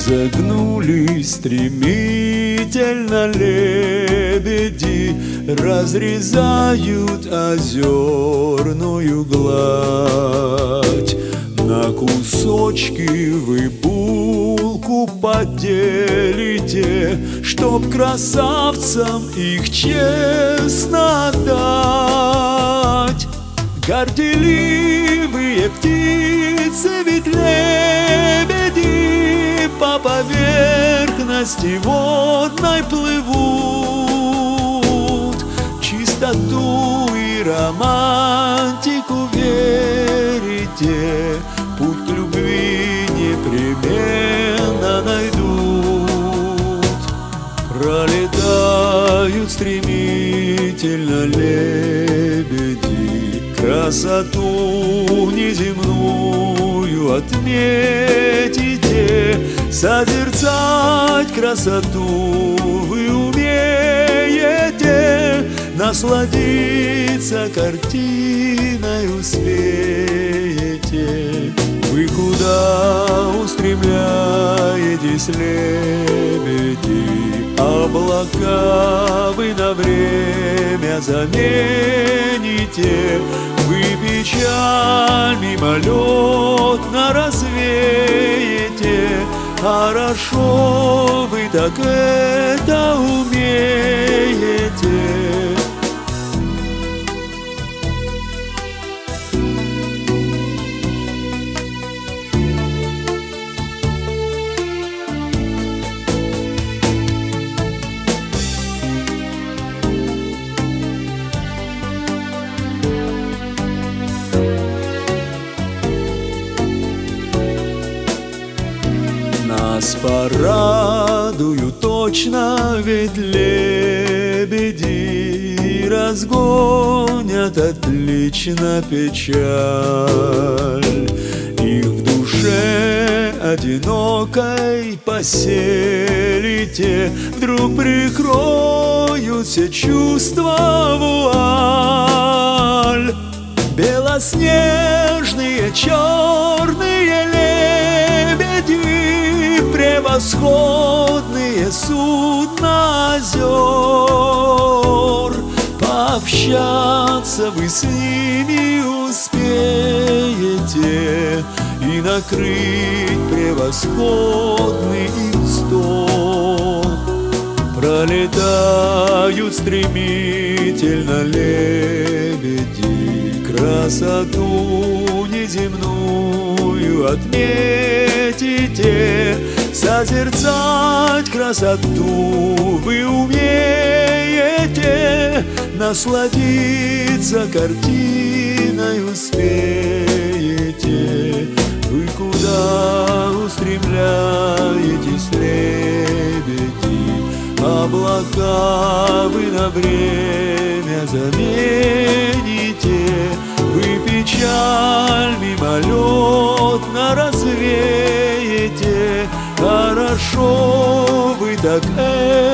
Загнулись стремительно лебеди, разрезают озерную гладь. На кусочки вы булку поделите, чтоб красавцам их честно дать. Горделивые птицы, ведь лебеди по поверхности водной плывут. Чистоту и романтику верите, путь к любви непременно найдут. Пролетают стремительно лебеди, красоту неземную отметите. Созерцать красоту вы умеете, насладиться картиной успеете. Вы куда устремляетесь, лебеди? Облака вы на время замените. Вы печаль мимолетно развеете. Хорошо вы так это умеете. Нас порадуют точно, ведь лебеди разгонят отлично печаль. Их в душе одинокой поселите, вдруг прикроют все чувства вуаль. Белоснежные черные лебеди, превосходные судна озер. Пообщаться вы с ними успеете и накрыть превосходный им стол. Пролетают стремительно лебеди, красоту неземную отметите. Созерцать красоту вы умеете, насладиться картиной успеете. Вы куда устремляетесь, лебеди? Облака вы на время замените. Вы печаль мимолетно развеете. Хорошо вы так